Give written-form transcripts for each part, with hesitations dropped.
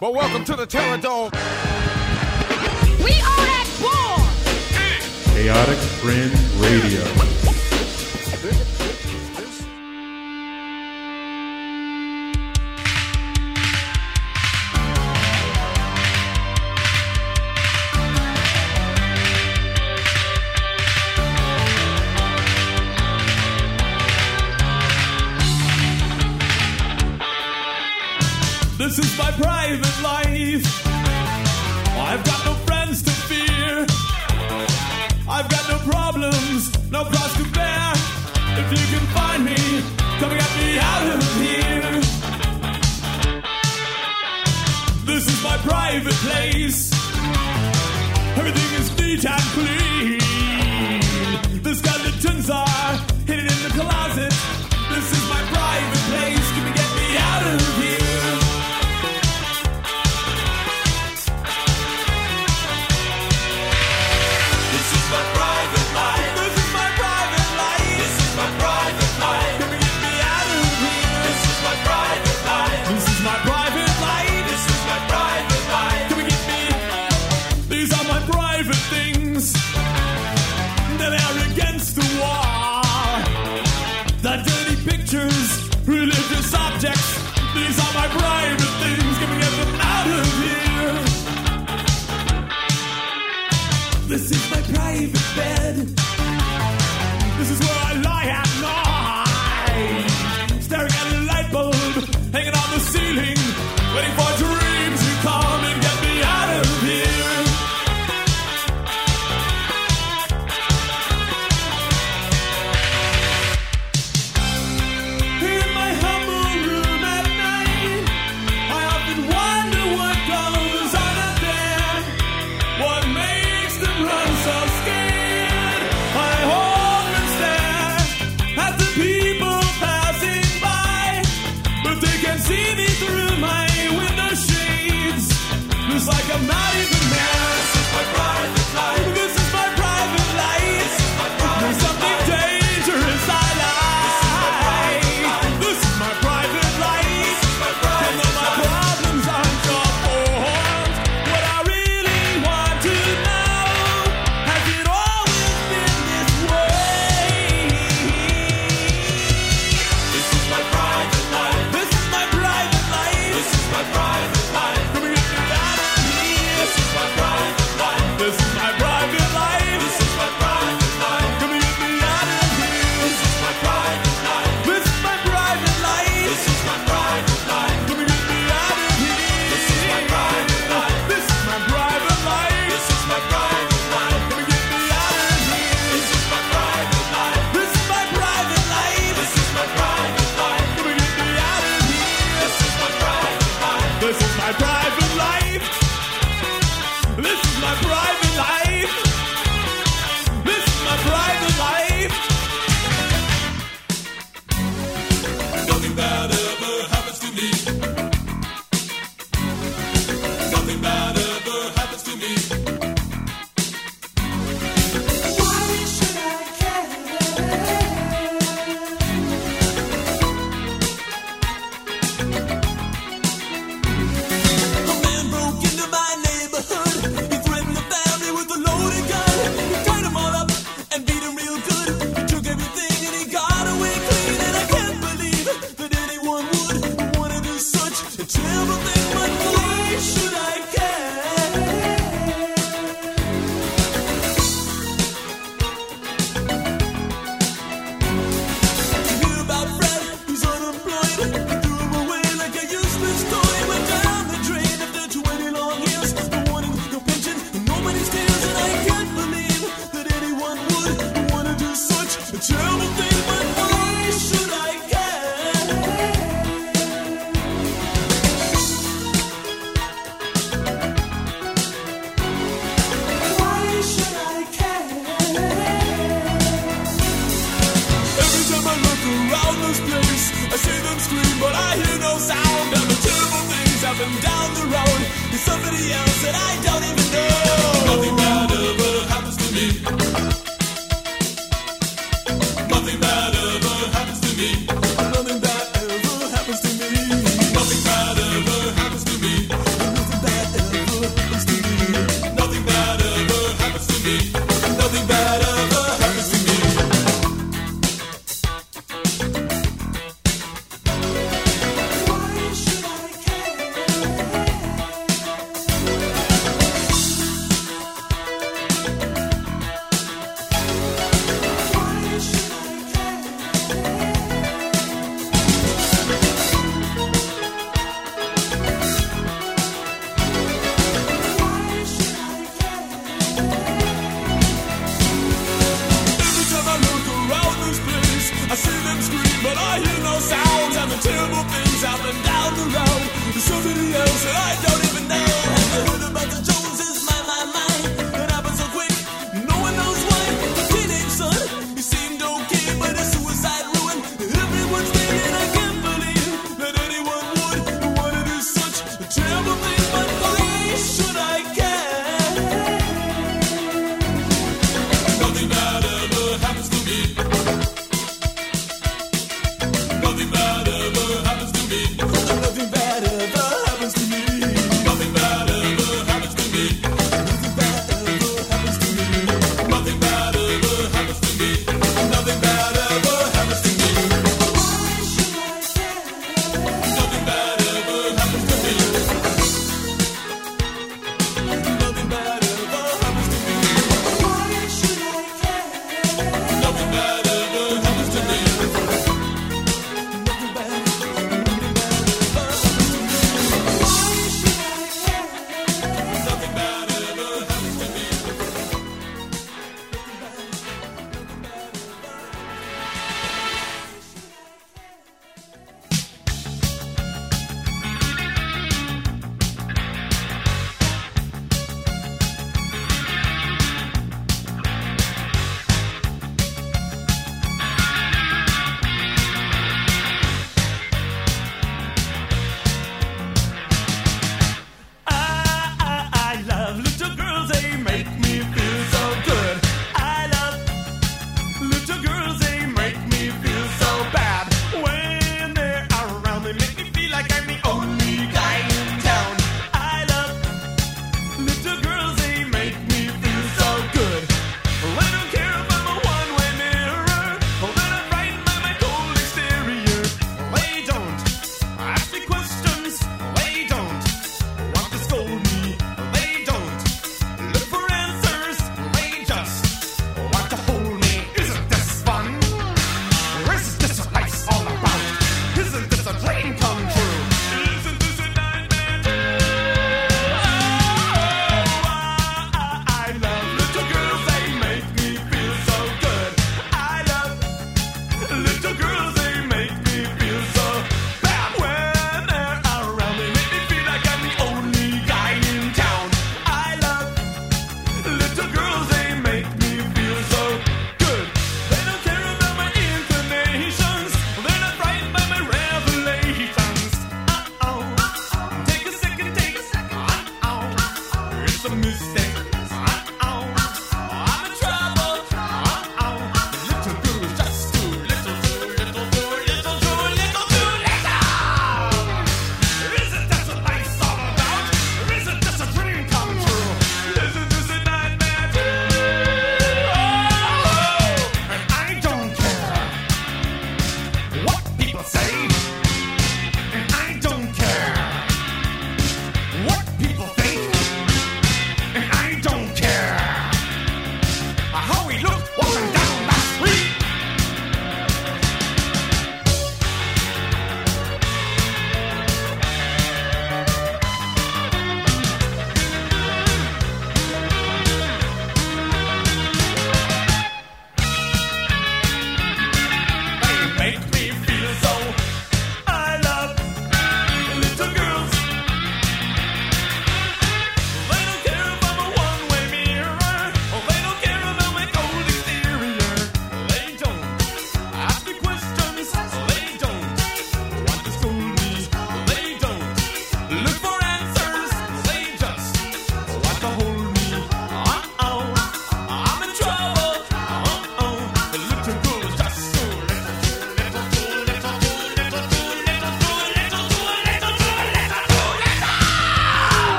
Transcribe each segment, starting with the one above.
Well, welcome to the Terror Dome. We are at war. Chaotic Fringe Radio. This is my private life. I've got no friends to fear. I've got no problems, no cross to bear. If you can find me, come and get me out of here. This is my private place. Everything is neat and clean. The skeletons are hidden in the closet. This is my private place. Come and get me out of here. Religious objects, these are my private things. Can we get them out of here? This is my private bed. This is where I lie at night, staring at a light bulb hanging on the ceiling, waiting for dreams to come and get me out of here. Like I'm not even there. This is my private life. This is my private life. This is my private There's something life. Dangerous I like. This is my private life. This is my private life. My problems aren't your fault. What I really want to know, has it always been this way? This is my private life. This is my private life. This is my private life. Come and get me out. This is my private life. This is my private life. This is my private life. Come and get me out of here. This is my private life. This is my private life. This is my private life. Come and get me out of here. This is my private life. This is my private life. This is my private life. Come and get me out of here. This is my private life. This is my private life. This is my private life. Come and get me out of here. This is my private life. This is my private life. This is my private life. This is my private life. Nothing bad ever happens to me. Nothing bad ever happens to me. Why should I care? A man broke into my neighborhood. He threatened the family with a loaded gun. He tied them all up and beat them real good. He took everything and he got away clean. And I can't believe that anyone would want to do such a terrible thing. But why should I care? You hear about Fred, he's unemployed. He threw him away like a useless toy. Went down the drain after 20 long years. No warning, no pension, and nobody's tears. And I can't believe that anyone would want to do such a terrible thing. But why should I care? Why should I care? Every time I look around this place, I see them scream, but I hear no sound. And the terrible things happen down the road. There's somebody else that I don't even know. Nothing bad ever happens to me. Nothing bad ever happens to me. Nothing bad ever happens to me. Nothing bad ever happens to me.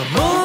The moon